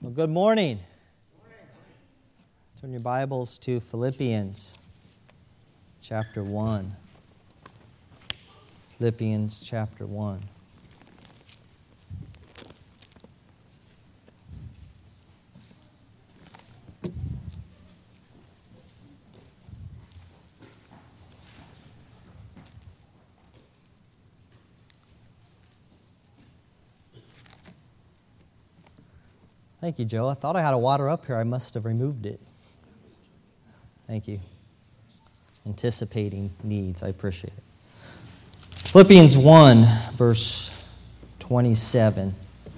Well, good morning. Turn your Bibles to Philippians chapter 1. Philippians chapter 1. Thank you, Joe. I thought I had a water up here. I must have removed it. Thank you. Anticipating needs. I appreciate it. Philippians 1, verse 27.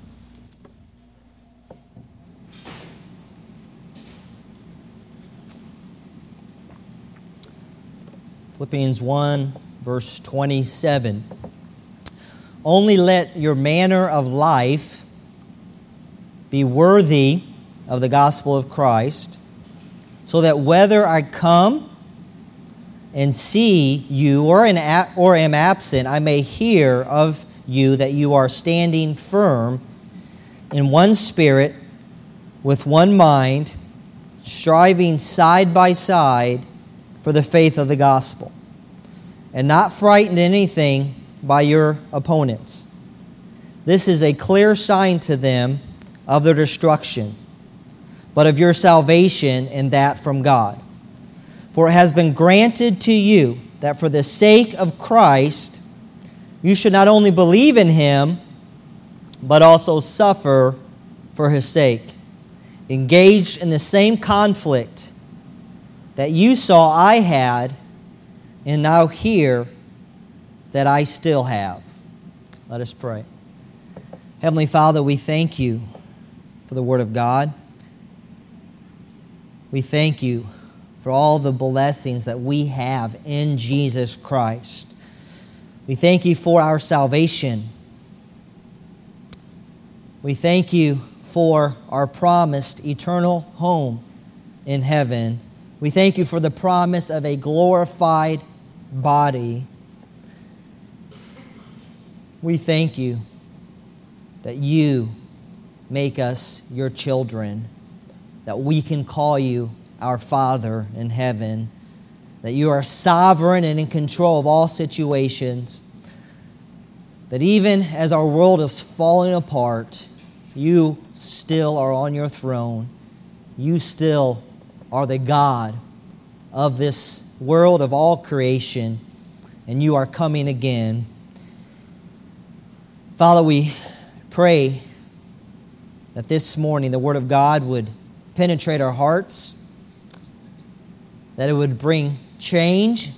Philippians 1, verse 27. Only let your manner of life be worthy of the gospel of Christ, so that whether I come and see you or am absent, I may hear of you that you are standing firm in one spirit, with one mind, striving side by side for the faith of the gospel, and not frightened anything by your opponents. This is a clear sign to them of their destruction, but of your salvation, and that from God. For it has been granted to you that for the sake of Christ you should not only believe in Him, but also suffer for His sake, engaged in the same conflict that you saw I had, and now hear that I still have. Let us pray. Heavenly Father, we thank you for the Word of God. We thank you for all the blessings that we have in Jesus Christ. We thank you for our salvation. We thank you for our promised eternal home in heaven. We thank you for the promise of a glorified body. We thank you that you make us your children, that we can call you our Father in heaven, that you are sovereign and in control of all situations, that even as our world is falling apart, you still are on your throne. You still are the God of this world, of all creation, and you are coming again. Father, we pray that this morning the Word of God would penetrate our hearts, that it would bring change.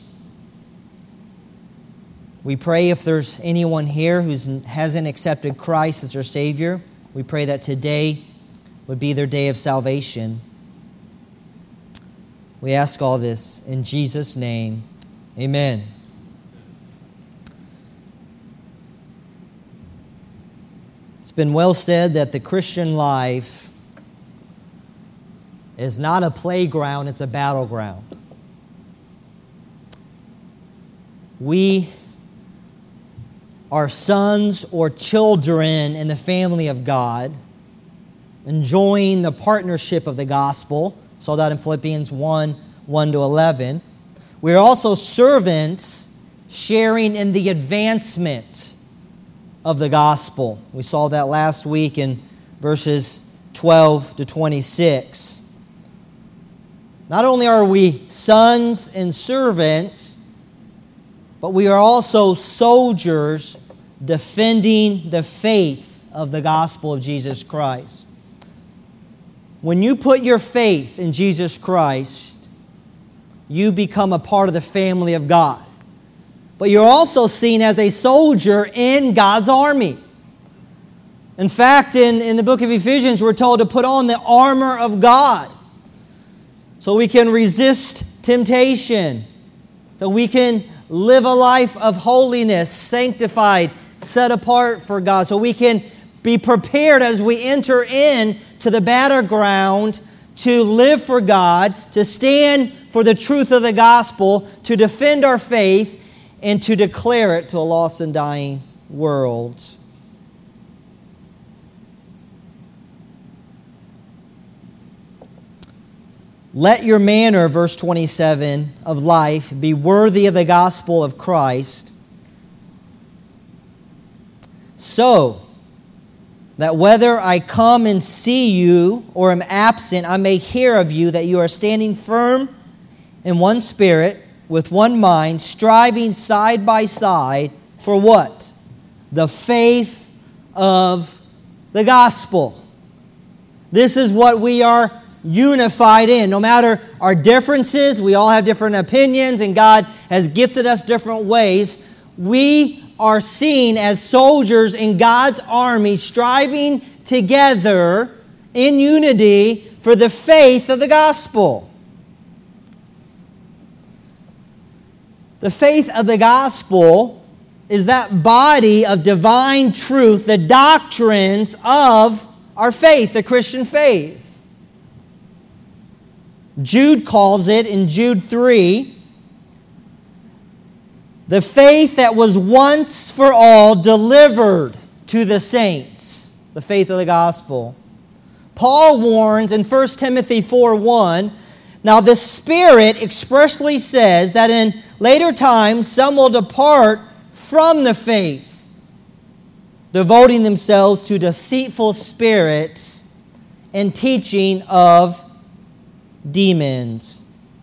We pray if there's anyone here who hasn't accepted Christ as their Savior, we pray that today would be their day of salvation. We ask all this in Jesus' name. Amen. It's been well said that the Christian life is not a playground, it's a battleground. We are sons or children in the family of God, enjoying the partnership of the gospel. Saw that in Philippians 1, 1-11. We are also servants sharing in the advancement of the gospel. We saw that last week in verses 12-26. Not only are we sons and servants, but we are also soldiers defending the faith of the gospel of Jesus Christ. When you put your faith in Jesus Christ, you become a part of the family of God. But you're also seen as a soldier in God's army. In fact, in the book of Ephesians, we're told to put on the armor of God so we can resist temptation, so we can live a life of holiness, sanctified, set apart for God, so we can be prepared as we enter in to the battleground to live for God, to stand for the truth of the gospel, to defend our faith, and to declare it to a lost and dying world. Let your manner, verse 27, of life be worthy of the gospel of Christ, so that whether I come and see you or am absent, I may hear of you that you are standing firm in one spirit, with one mind, striving side by side for what? The faith of the gospel. This is what we are unified in. No matter our differences, we all have different opinions, and God has gifted us different ways. We are seen as soldiers in God's army, striving together in unity for the faith of the gospel. The faith of the gospel is that body of divine truth, the doctrines of our faith, the Christian faith. Jude calls it in Jude 3, the faith that was once for all delivered to the saints, the faith of the gospel. Paul warns in 1 Timothy 4:1, now the Spirit expressly says that in later times some will depart from the faith, devoting themselves to deceitful spirits and teaching of demons.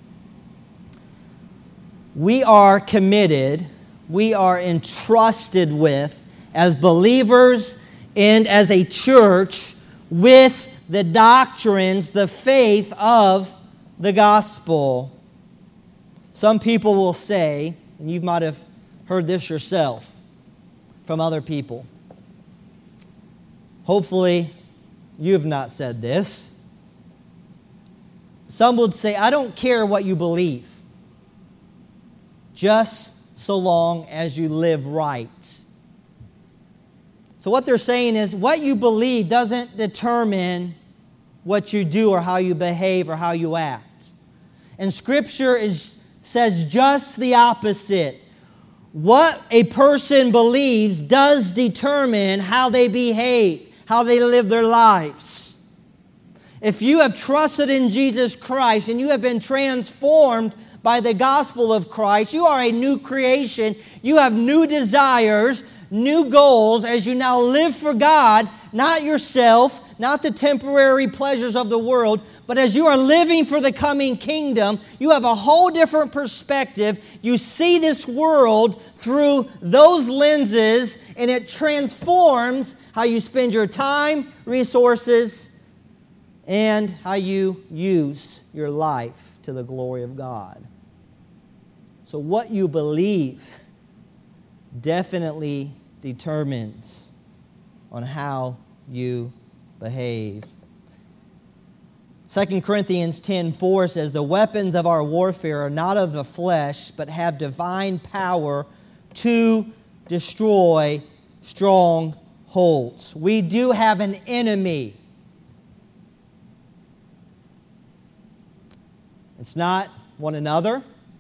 We are committed, we are entrusted with, as believers and as a church, with the doctrines, the faith of the gospel. Some people will say, and you might have heard this yourself from other people. Hopefully, you have not said this. Some would say, I don't care what you believe, just so long as you live right. So what they're saying is, what you believe doesn't determine what you do or how you behave or how you act. And Scripture says just the opposite. What a person believes does determine how they behave, how they live their lives. If you have trusted in Jesus Christ and you have been transformed by the gospel of Christ, you are a new creation. You have new desires, new goals as you now live for God, not yourself, not the temporary pleasures of the world, but as you are living for the coming kingdom, you have a whole different perspective. You see this world through those lenses, and it transforms how you spend your time, resources, and how you use your life to the glory of God. So what you believe definitely determines on how you behave. 2 Corinthians 10:4 says, the weapons of our warfare are not of the flesh, but have divine power to destroy strongholds. We do have an enemy. It's not one another.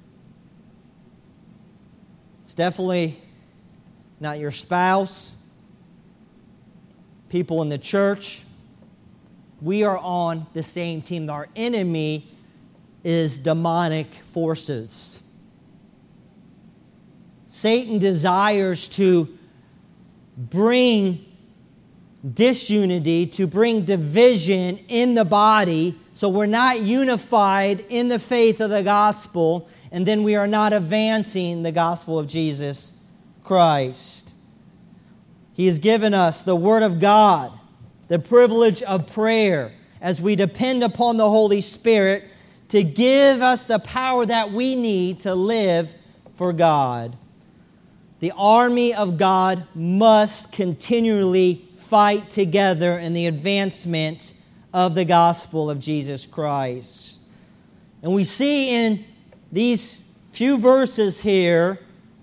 It's definitely not your spouse, people in the church. We are on the same team. Our enemy is demonic forces. Satan desires to bring disunity, to bring division in the body, so we're not unified in the faith of the gospel, and then we are not advancing the gospel of Jesus Christ. He has given us the Word of God, the privilege of prayer, as we depend upon the Holy Spirit to give us the power that we need to live for God. The army of God must continually fight together in the advancement of the gospel of Jesus Christ. And we see in these few verses here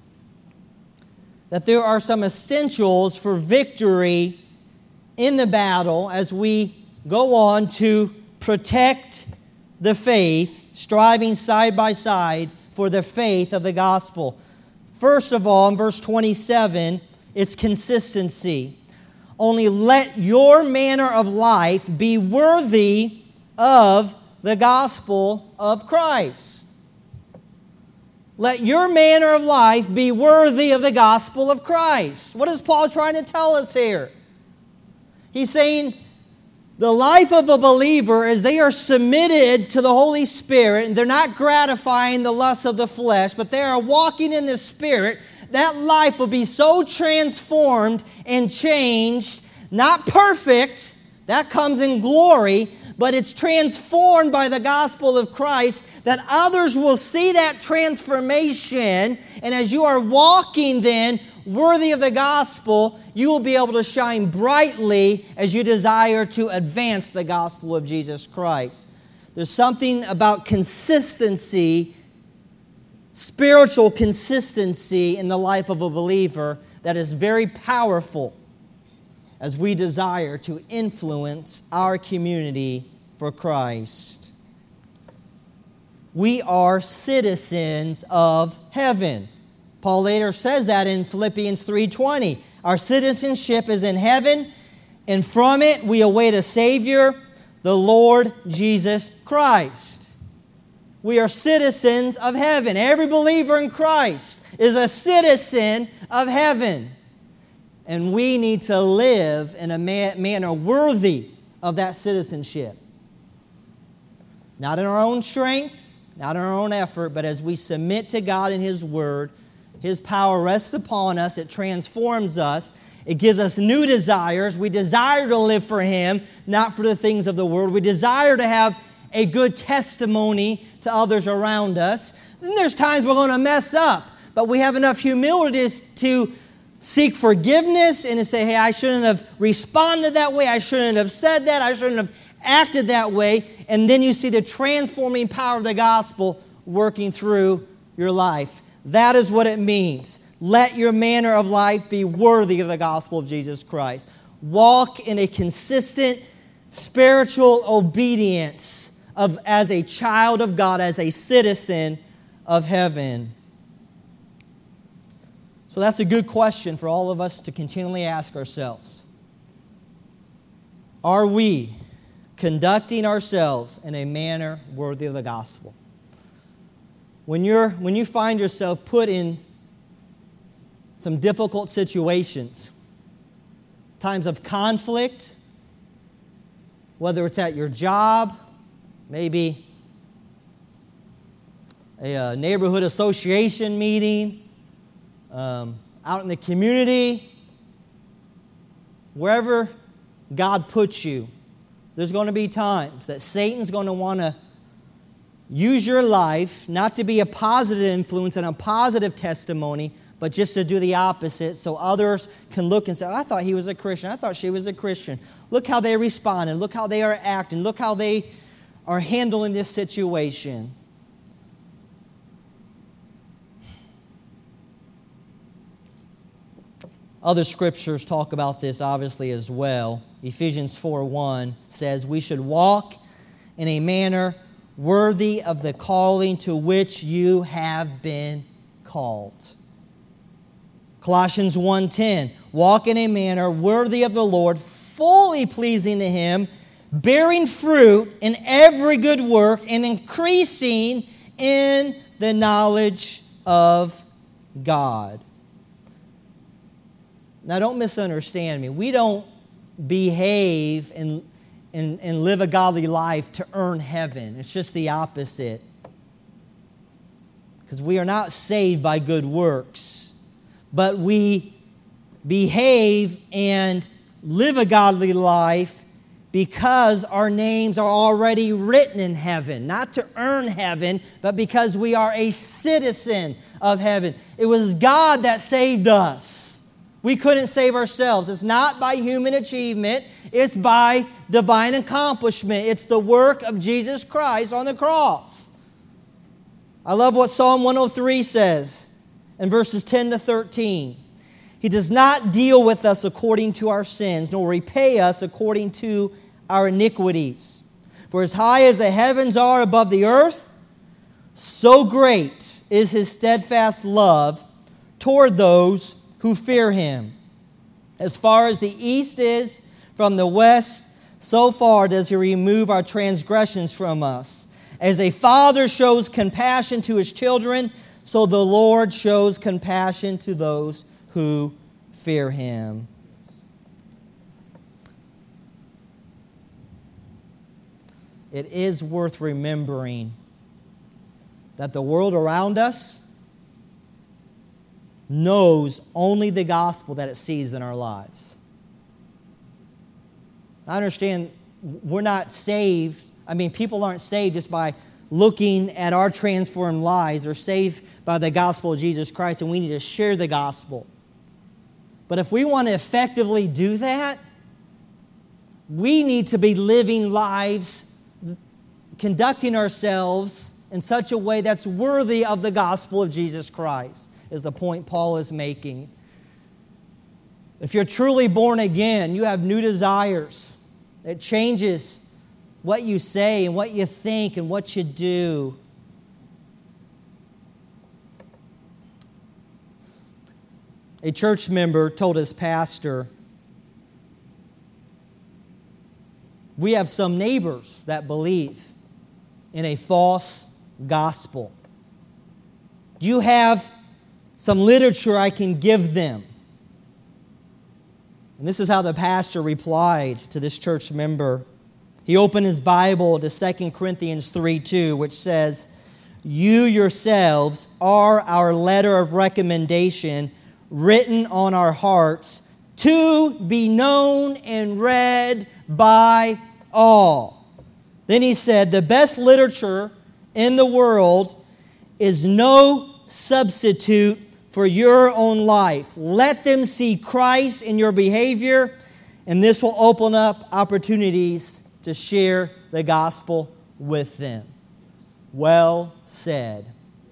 that there are some essentials for victory in the battle as we go on to protect the faith, striving side by side for the faith of the gospel. First of all, in verse 27, it's consistency. Only let your manner of life be worthy of the gospel of Christ. Let your manner of life be worthy of the gospel of Christ. What is Paul trying to tell us here? He's saying the life of a believer is they are submitted to the Holy Spirit, and they're not gratifying the lusts of the flesh, but they are walking in the Spirit. That life will be so transformed and changed, not perfect, that comes in glory, but it's transformed by the gospel of Christ, that others will see that transformation, and as you are walking then worthy of the gospel, you will be able to shine brightly as you desire to advance the gospel of Jesus Christ. There's something about consistency, spiritual consistency in the life of a believer that is very powerful as we desire to influence our community for Christ. We are citizens of heaven. Paul later says that in Philippians 3:20. Our citizenship is in heaven, and from it we await a Savior, the Lord Jesus Christ. We are citizens of heaven. Every believer in Christ is a citizen of heaven. And we need to live in a manner worthy of that citizenship. Not in our own strength, not in our own effort, but as we submit to God and His Word, His power rests upon us. It transforms us. It gives us new desires. We desire to live for Him, not for the things of the world. We desire to have a good testimony to others around us. Then there's times we're going to mess up, but we have enough humility to seek forgiveness and to say, hey, I shouldn't have responded that way. I shouldn't have said that. I shouldn't have acted that way. And then you see the transforming power of the gospel working through your life. That is what it means. Let your manner of life be worthy of the gospel of Jesus Christ. Walk in a consistent spiritual obedience as a child of God, as a citizen of heaven. So that's a good question for all of us to continually ask ourselves. Are we conducting ourselves in a manner worthy of the gospel? When you find yourself put in some difficult situations, times of conflict, whether it's at your job, maybe a neighborhood association meeting, out in the community, wherever God puts you, there's going to be times that Satan's going to want to use your life not to be a positive influence and a positive testimony, but just to do the opposite so others can look and say, I thought he was a Christian. I thought she was a Christian. Look how they responded. Look how they are acting. Look how they are handling this situation. Other scriptures talk about this obviously as well. Ephesians 4:1 says we should walk in a manner worthy of the calling to which you have been called. Colossians 1:10, walk in a manner worthy of the Lord, fully pleasing to Him, bearing fruit in every good work and increasing in the knowledge of God. Now, don't misunderstand me. We don't behave and live a godly life to earn heaven. It's just the opposite. Because we are not saved by good works, but we behave and live a godly life because our names are already written in heaven. Not to earn heaven, but because we are a citizen of heaven. It was God that saved us. We couldn't save ourselves. It's not by human achievement. It's by divine accomplishment. It's the work of Jesus Christ on the cross. I love what Psalm 103 says in verses 10 to 13. He does not deal with us according to our sins, nor repay us according to our iniquities. For as high as the heavens are above the earth, so great is His steadfast love toward those who fear Him. As far as the east is from the west, so far does He remove our transgressions from us. As a father shows compassion to his children, so the Lord shows compassion to those who fear Him. It is worth remembering that the world around us knows only the gospel that it sees in our lives. I understand we're not saved. People aren't saved just by looking at our transformed lives. They're saved by the gospel of Jesus Christ, and we need to share the gospel. But if we want to effectively do that, we need to be living lives, conducting ourselves in such a way that's worthy of the gospel of Jesus Christ, is the point Paul is making. If you're truly born again, you have new desires. It changes what you say and what you think and what you do. A church member told his pastor, "We have some neighbors that believe in a false gospel. You have some literature I can give them." And this is how the pastor replied to this church member. He opened his Bible to 2 Corinthians 3:2, which says, "You yourselves are our letter of recommendation, written on our hearts, to be known and read by all." Then he said, "The best literature in the world is no substitute for your own life. Let them see Christ in your behavior, and this will open up opportunities to share the gospel with them." Well said.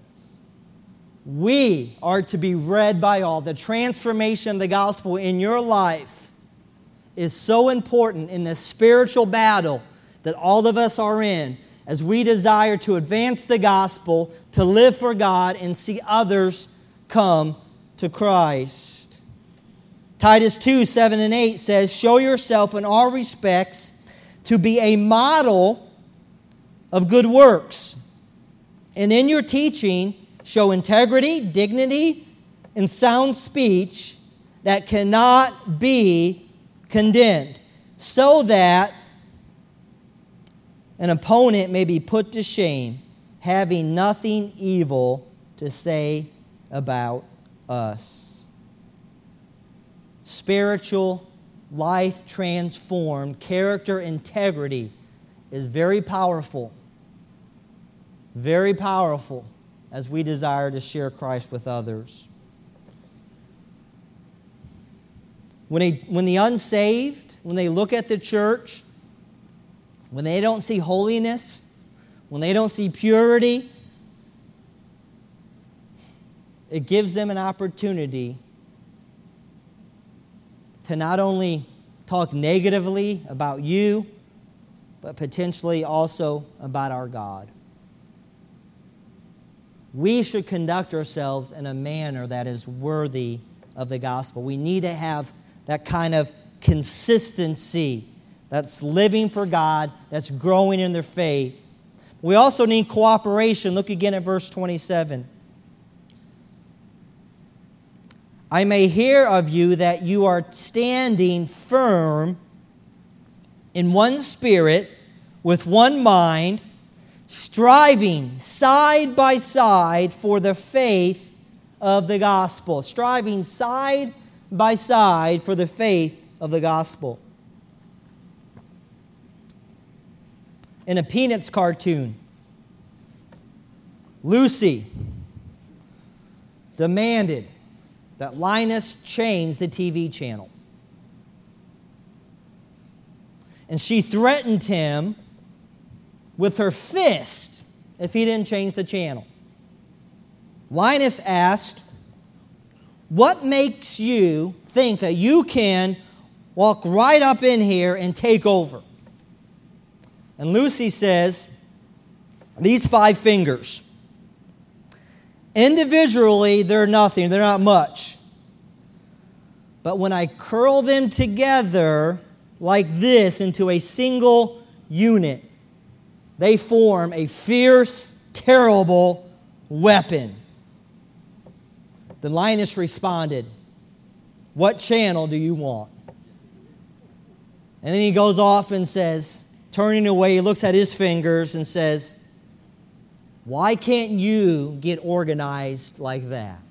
We are to be read by all. The transformation of the gospel in your life is so important in the spiritual battle that all of us are in as we desire to advance the gospel, to live for God, and see others come to Christ. Titus 2:7-8 says, "Show yourself in all respects to be a model of good works, and in your teaching show integrity, dignity, and sound speech that cannot be condemned, so that an opponent may be put to shame, having nothing evil to say about us." Spiritual, life transformed, character integrity is very powerful. It's very powerful as we desire to share Christ with others. When the unsaved, when they look at the church, when they don't see holiness, when they don't see purity, it gives them an opportunity to not only talk negatively about you, but potentially also about our God. We should conduct ourselves in a manner that is worthy of the gospel. We need to have that kind of consistency that's living for God, that's growing in their faith. We also need cooperation. Look again at verse 27. "I may hear of you that you are standing firm in one spirit, with one mind, striving side by side for the faith of the gospel." Striving side by side for the faith of the gospel. In a Peanuts cartoon, Lucy demanded that Linus change the TV channel. And she threatened him with her fist if he didn't change the channel. Linus asked, "What makes you think that you can walk right up in here and take over?" And Lucy says, "These 5 fingers. Individually, they're nothing. They're not much. But when I curl them together, like this into a single unit, they form a fierce, terrible weapon. Then Linus responded, "What channel do you want?" And then he goes off and says, turning away, he looks at his fingers and says, "Why can't you get organized like that?"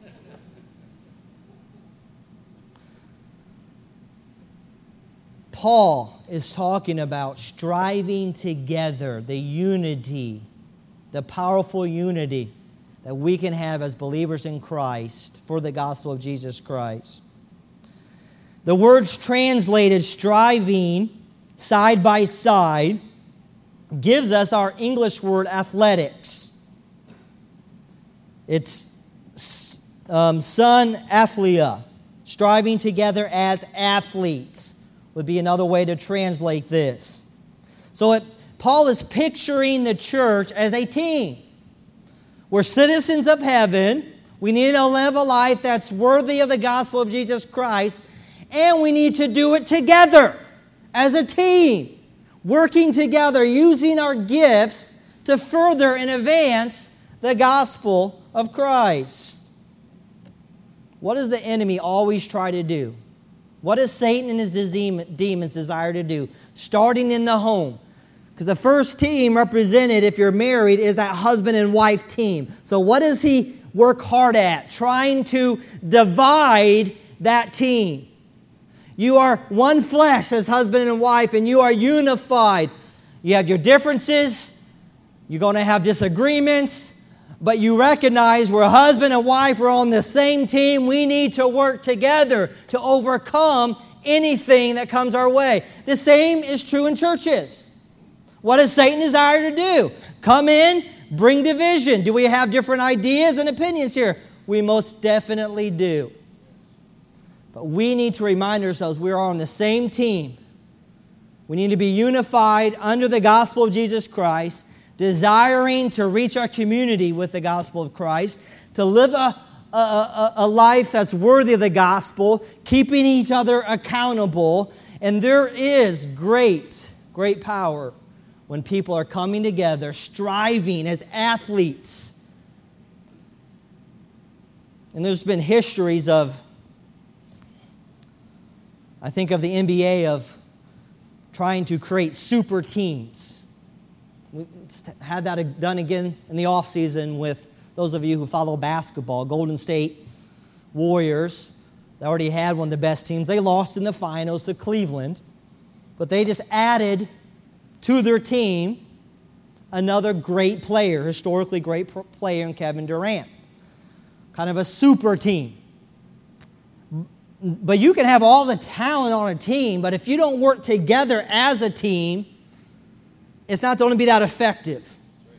Paul is talking about striving together, the unity, the powerful unity that we can have as believers in Christ for the gospel of Jesus Christ. The words translated striving side by side gives us our English word athletics. It's sun athleia, striving together as athletes would be another way to translate this. So Paul is picturing the church as a team. We're citizens of heaven. We need to live a life that's worthy of the gospel of Jesus Christ. And we need to do it together as a team, working together, using our gifts to further and advance the gospel of Christ. What does the enemy always try to do? What does Satan and his demons desire to do? Starting in the home. Because the first team represented, if you're married, is that husband and wife team. So what does he work hard at? Trying to divide that team. You are one flesh as husband and wife, and you are unified. You have your differences. You're going to have disagreements. But you recognize we're husband and wife. We're on the same team. We need to work together to overcome anything that comes our way. The same is true in churches. What does Satan desire to do? Come in, bring division. Do we have different ideas and opinions here? We most definitely do. But we need to remind ourselves we are on the same team. We need to be unified under the gospel of Jesus Christ, desiring to reach our community with the gospel of Christ, to live a life that's worthy of the gospel, keeping each other accountable. And there is great power when people are coming together, striving as athletes. And there's been histories of, I think of the NBA, of trying to create super teams. We had that done again in the offseason with those of you who follow basketball. Golden State Warriors, they already had one of the best teams. They lost in the finals to Cleveland, but they just added to their team another great player, historically great player in Kevin Durant. Kind of a super team. But you can have all the talent on a team, but if you don't work together as a team, it's not going to be that effective.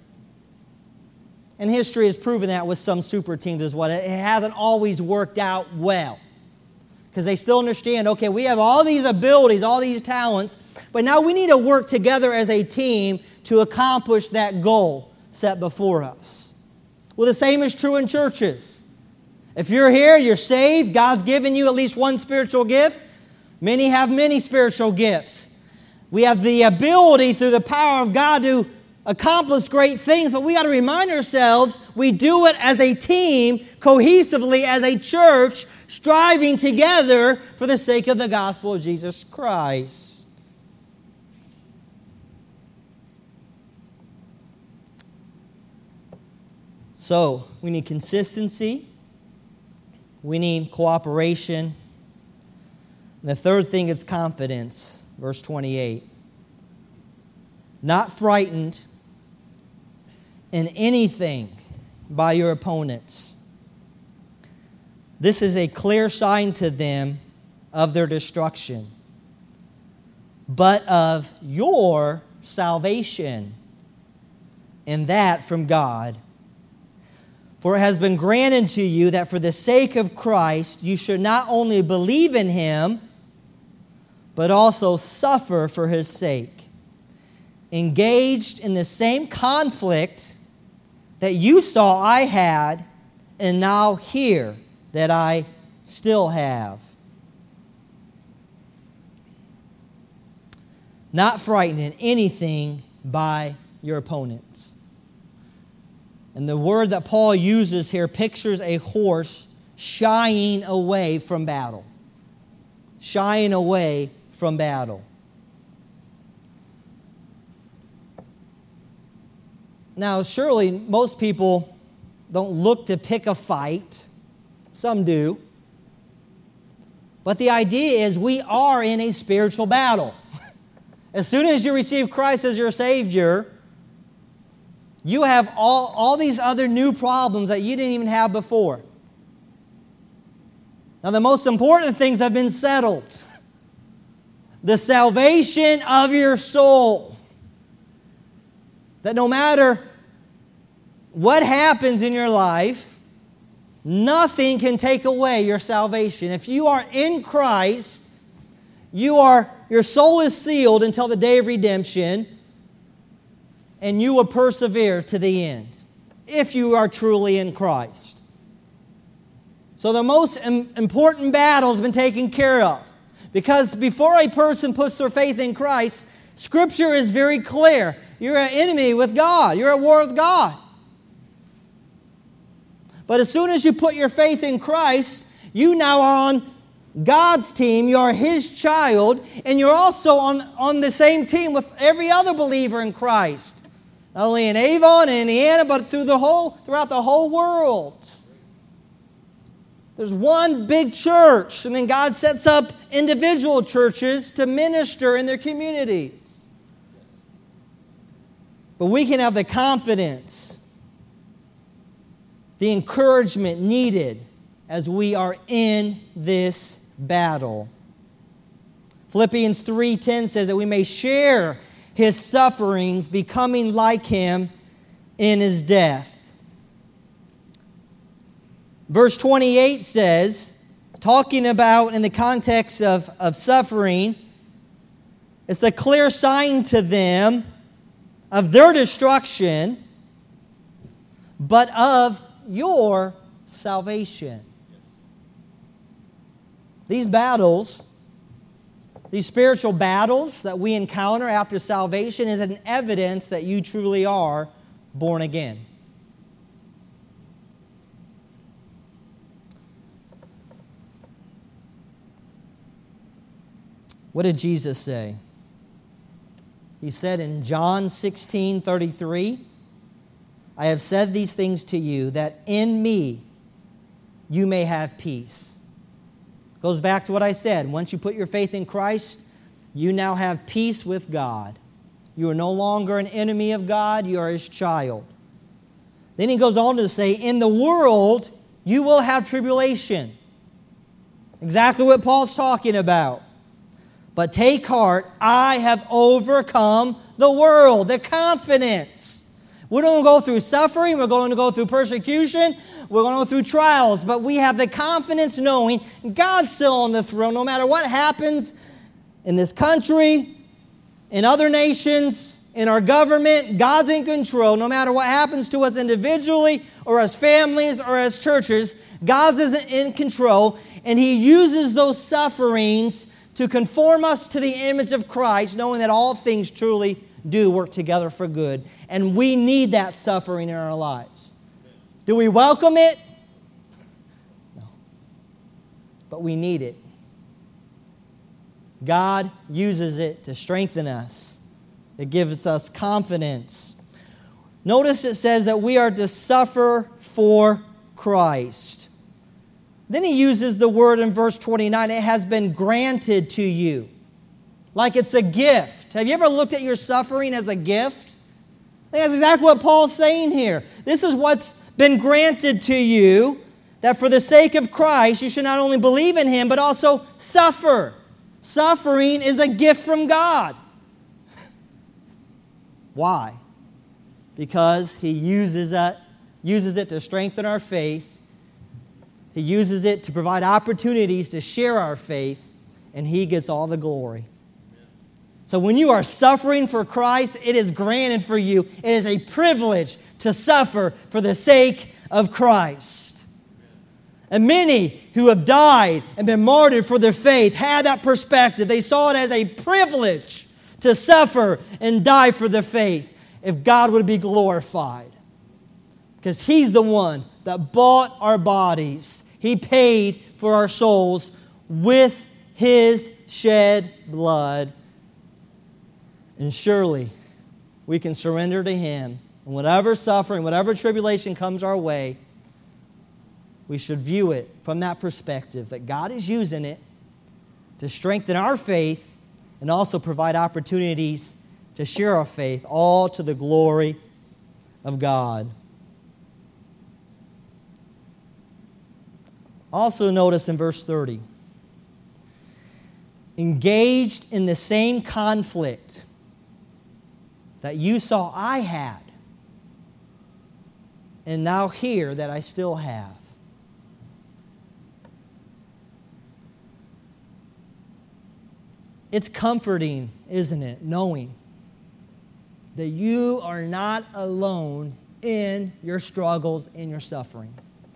And history has proven that with some super teams as well. It hasn't always worked out well. Because they still understand, okay, we have all these abilities, all these talents, but now we need to work together as a team to accomplish that goal set before us. Well, the same is true in churches. If you're here, you're saved, God's given you at least one spiritual gift. Many have many spiritual gifts. We have the ability through the power of God to accomplish great things, but we got to remind ourselves we do it as a team, cohesively as a church, striving together for the sake of the gospel of Jesus Christ. So, we need consistency. We need cooperation. And the third thing is confidence. Verse 28. Not frightened in anything by your opponents. This is a clear sign to them of their destruction, but of your salvation, and that from God. For it has been granted to you that for the sake of Christ you should not only believe in Him, but also suffer for His sake, engaged in the same conflict that you saw I had, and now hear that I still have. not frightened in anything by your opponents. And the word that Paul uses here pictures a horse shying away from battle. Shying away from battle. Now, surely most people don't look to pick a fight. Some do. But the idea is we are in a spiritual battle. As soon as you receive Christ as your Savior, you have all these other new problems that you didn't even have before. Now, the most important things have been settled. The salvation of your soul. That no matter what happens in your life, nothing can take away your salvation. If you are in Christ, your soul is sealed until the day of redemption, and you will persevere to the end, if you are truly in Christ. So the most important battle has been taken care of. Because before a person puts their faith in Christ, Scripture is very clear. You're an enemy with God. You're at war with God. But as soon as you put your faith in Christ, you now are on God's team. You are His child. And you're also on the same team with every other believer in Christ. Not only in Avon and Indiana, but throughout the whole world. There's one big church, and then God sets up individual churches to minister in their communities. But we can have the confidence, the encouragement needed as we are in this battle. Philippians 3:10 says that we may share His sufferings, becoming like Him in His death. Verse 28 says, talking about in the context of suffering, it's a clear sign to them of their destruction, but of your salvation. These battles, these spiritual battles that we encounter after salvation is an evidence that you truly are born again. What did Jesus say? He said in John 16:33, I have said these things to you, that in me you may have peace. Goes back to what I said. Once you put your faith in Christ, you now have peace with God. You are no longer an enemy of God. You are His child. Then he goes on to say, in the world you will have tribulation. Exactly what Paul's talking about. But take heart, I have overcome the world. The confidence. We're going to go through suffering. We're going to go through persecution. We're going to go through trials. But we have the confidence knowing God's still on the throne. No matter what happens in this country, in other nations, in our government, God's in control. No matter what happens to us individually or as families or as churches, God's in control. And He uses those sufferings to conform us to the image of Christ, knowing that all things truly do work together for good. And we need that suffering in our lives. Do we welcome it? No. But we need it. God uses it to strengthen us. It gives us confidence. Notice it says that we are to suffer for Christ. Then he uses the word in verse 29, it has been granted to you. Like it's a gift. Have you ever looked at your suffering as a gift? I think that's exactly what Paul's saying here. This is what's been granted to you, that for the sake of Christ, you should not only believe in Him, but also suffer. Suffering is a gift from God. Why? Because He uses it to strengthen our faith. He uses it to provide opportunities to share our faith, and He gets all the glory. So when you are suffering for Christ, it is granted for you. It is a privilege to suffer for the sake of Christ. And many who have died and been martyred for their faith had that perspective. They saw it as a privilege to suffer and die for the faith if God would be glorified. Because He's the one that bought our bodies. He paid for our souls with His shed blood. And surely we can surrender to Him. And whatever suffering, whatever tribulation comes our way, we should view it from that perspective, that God is using it to strengthen our faith and also provide opportunities to share our faith, all to the glory of God. Also notice in verse 30, engaged in the same conflict that you saw I had, and now hear that I still have. It's comforting, isn't it, knowing that you are not alone in your struggles and your suffering.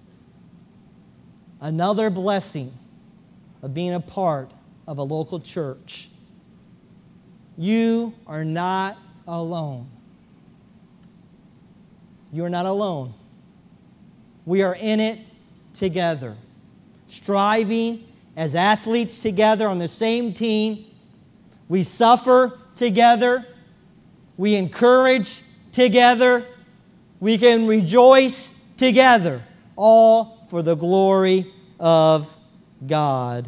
Another blessing of being a part of a local church. You are not alone. You are not alone. We are in it together, striving as athletes together on the same team. We suffer together. We encourage together. We can rejoice together, all for the glory of God.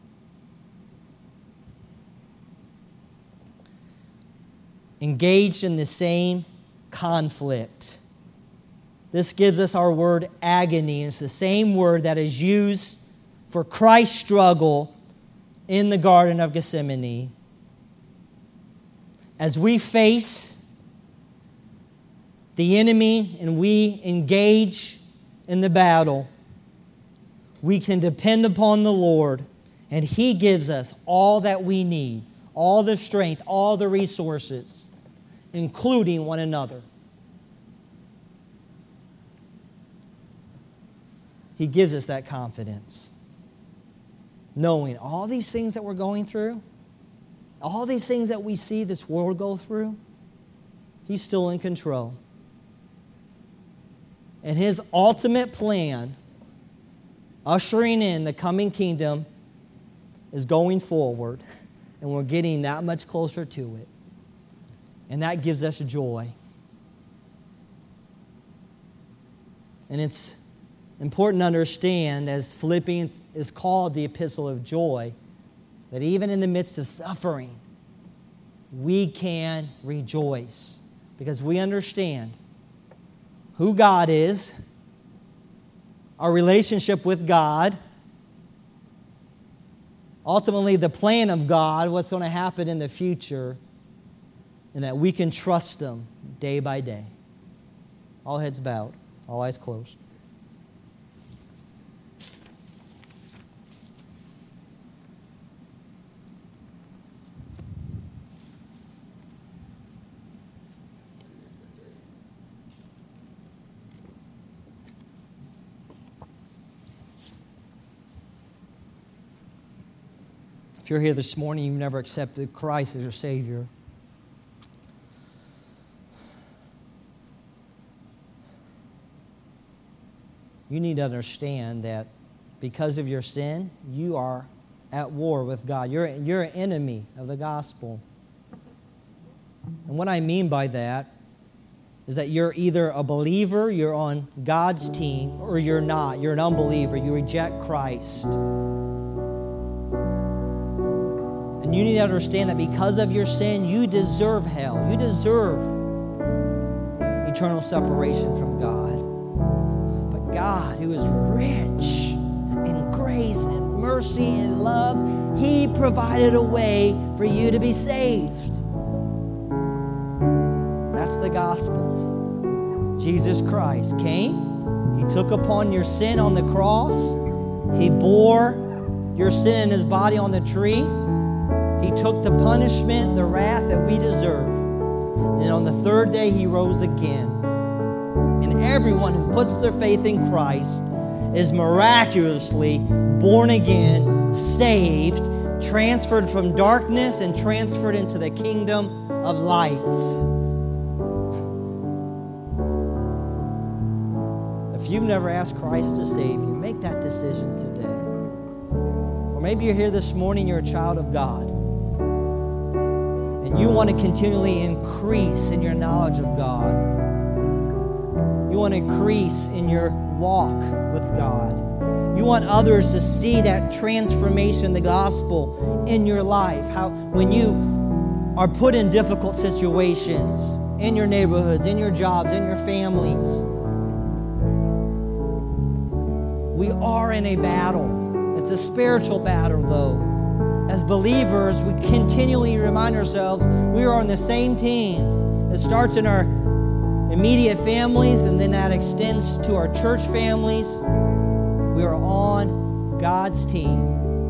Engaged in the same conflict. This gives us our word agony. It's the same word that is used for Christ's struggle in the Garden of Gethsemane. As we face the enemy and we engage in the battle, we can depend upon the Lord, and He gives us all that we need, all the strength, all the resources, including one another. He gives us that confidence, knowing all these things that we're going through, all these things that we see this world go through, He's still in control. And His ultimate plan, ushering in the coming kingdom, is going forward. And we're getting that much closer to it. And that gives us joy. And it's important to understand, as Philippians is called the epistle of joy, that even in the midst of suffering, we can rejoice because we understand who God is, our relationship with God, ultimately the plan of God, what's going to happen in the future, and that we can trust Him day by day. All heads bowed, all eyes closed. If you're here this morning, you've never accepted Christ as your Savior, you need to understand that because of your sin, you are at war with God. You're an enemy of the gospel. And what I mean by that is that you're either a believer, you're on God's team, or you're not. You're an unbeliever. You reject Christ. And you need to understand that because of your sin, you deserve hell. You deserve eternal separation from God. But God, who is rich in grace and mercy and love, He provided a way for you to be saved. That's the gospel. Jesus Christ came. He took upon your sin on the cross. He bore your sin in His body on the tree. He took the punishment, the wrath that we deserve. And on the third day, He rose again. And everyone who puts their faith in Christ is miraculously born again, saved, transferred from darkness and transferred into the kingdom of light. If you've never asked Christ to save you, make that decision today. Or maybe you're here this morning, you're a child of God, and you want to continually increase in your knowledge of God. You want to increase in your walk with God. You want others to see that transformation, the gospel, in your life. How when you are put in difficult situations, in your neighborhoods, in your jobs, in your families. We are in a battle. It's a spiritual battle, though. As believers, we continually remind ourselves we are on the same team. It starts in our immediate families, and then that extends to our church families. We are on God's team.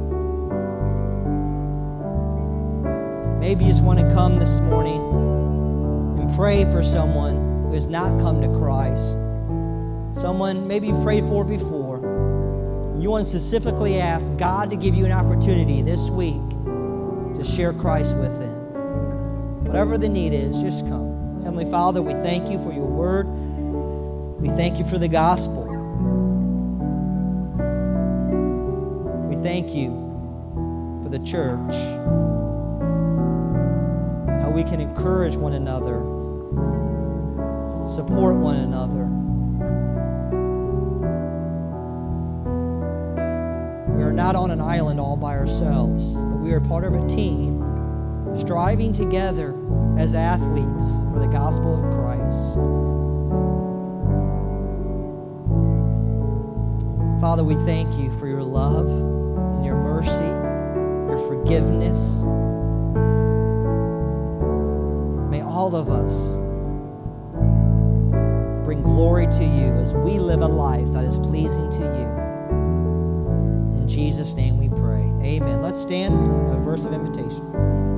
Maybe you just want to come this morning and pray for someone who has not come to Christ. Someone maybe you've prayed for before. You want to specifically ask God to give you an opportunity this week to share Christ with them. Whatever the need is, just come. Heavenly Father, we thank you for your word. We thank you for the gospel. We thank you for the church, how we can encourage one another, support one another. We are not on an island all by ourselves, but we are part of a team striving together as athletes for the gospel of Christ. Father, we thank you for your love and your mercy, your forgiveness. May all of us bring glory to you as we live a life that is pleasing to you. In Jesus' name we pray. Amen. Let's stand, a verse of invitation.